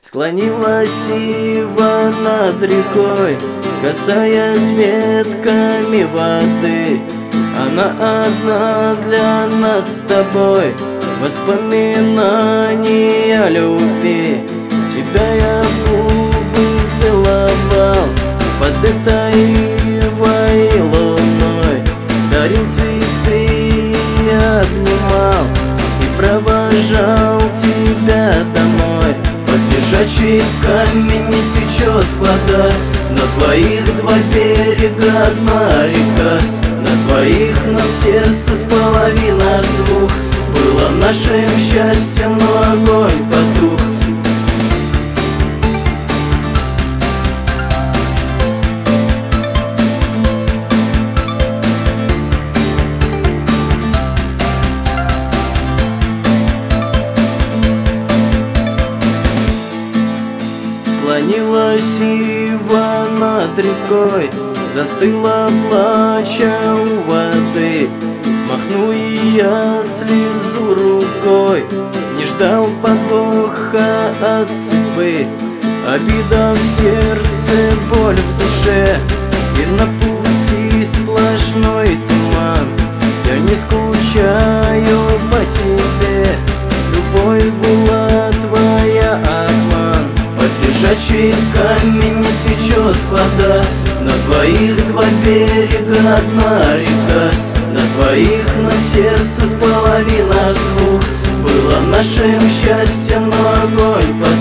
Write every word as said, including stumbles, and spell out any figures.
Склонилась ива над рекой, касаясь ветками воды. Она одна для нас с тобой, воспоминания о любви. Тебя я в губы целовал под этой ивой и луной, дарил цветы и обнимал, и провожал тебя домой. Под лежачий камень не течет вода, на двоих два берега, одна река. На двоих, но сердце с половинок двух. Было нашим счастьем, но огонь потух. Склонилась ива над рекой, застыла плача у воды. Смахну и я слезу рукой, не ждал подвоха от судьбы. Обида в сердце, боль в душе, и на пути сплошной туман. Я не скучаю по тебе, любовь была твоя обман. Под лежачий камень не течет вода, на двоих два берега, одна река. На двоих, но сердце с половинок двух. Было нашим счастьем, но огонь потух.